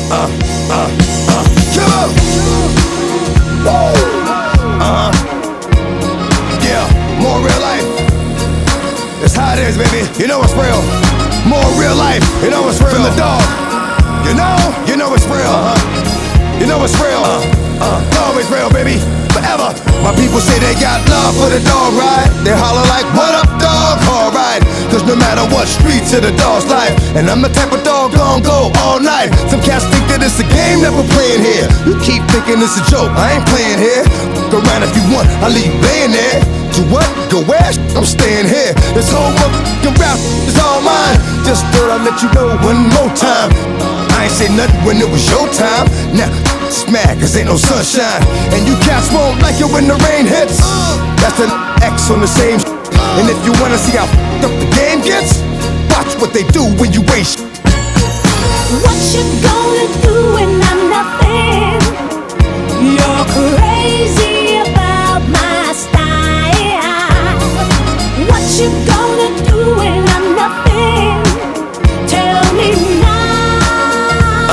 Come on. Woo. Yeah, more real life. It's how it is, baby. You know it's real. More real life. You know it's real. From the dog. You know it's real. You know it's real. It's always real, baby. Forever. My people say they got love for the dog, right? They holler like, what up, dog? Alright. Cause no matter what, streets of the dog's life. And I'm the type of dog gon' go all night. Some cats think that it's a game that we're playing here. You keep thinking it's a joke, I ain't playing here. Go around if you want, I'll leave you laying there. To what? Go where? I'm staying here. This whole motherfucking rap is all mine. Just thought I'd let you know one more time. I ain't say nothing when it was your time. Now, smack, cause ain't no sunshine. And you cats won't like it when the rain hits. That's an X on the same And if you wanna see how up the game gets, watch what they do when you waste. What you gonna do when I'm nothing? You're crazy about my style. What you gonna do when I'm nothing? Tell me now.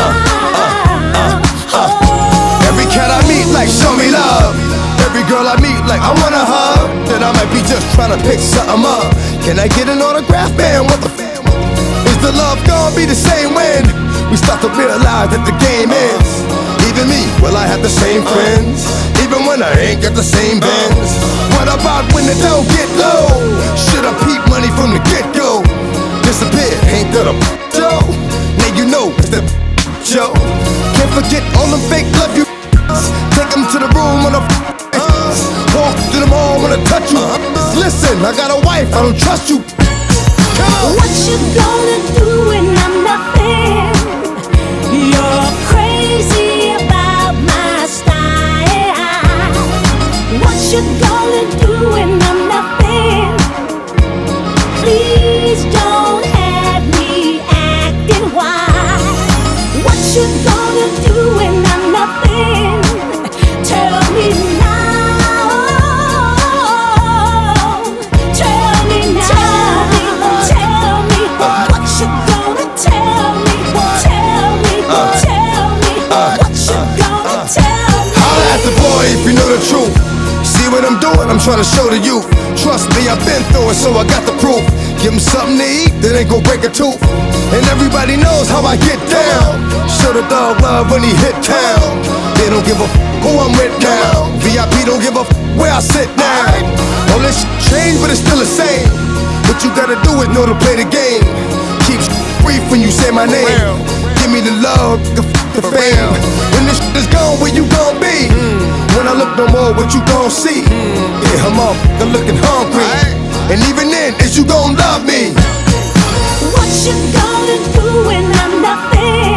Every cat I meet like show me love. Every girl I meet like I wanna hug. Then I might be just trying to pick something up. Can I get an autograph, man? What the f? Is the love gonna be the same when we start to realize that the game is? Even me, will I have the same friends? Even when I ain't got the same Benz? What about when the dough get low? Should I peep money from the get-go? Disappear, ain't that a Joe? Now you know it's the Joe. Can't forget all them fake love you. Take them to the room on a walk to the mall, wanna touch you. Listen, I got a wife, I don't trust you. What you gonna do when I'm nothing? You're crazy about my style. What you gonna do when I'm nothing? Please don't have me acting wild. What you gonna do when I'm nothing? Tell me now. Tell me now. Tell me what you gonna tell me. Tell me. Tell me what you gonna tell me. Holla at the boy if you know the truth. See what I'm doing? I'm trying to show the youth. Trust me, I've been through it, so I got the proof. Give them something to eat, that ain't gon' break a tooth. And everybody knows how I get down. Show the dog love when he hit town. They don't give a f who I'm with now. VIP don't give a f where I sit down. All this changed, but it's still the same. What you gotta do is know to play the game. Keep brief when you say my name. Give me the love, the fame. When this is gone, where you gon' be? When I look no more, what you gon' see? Yeah, I'm up, looking hungry. And even then, is you gon' love me? What you gonna do when I'm nothing?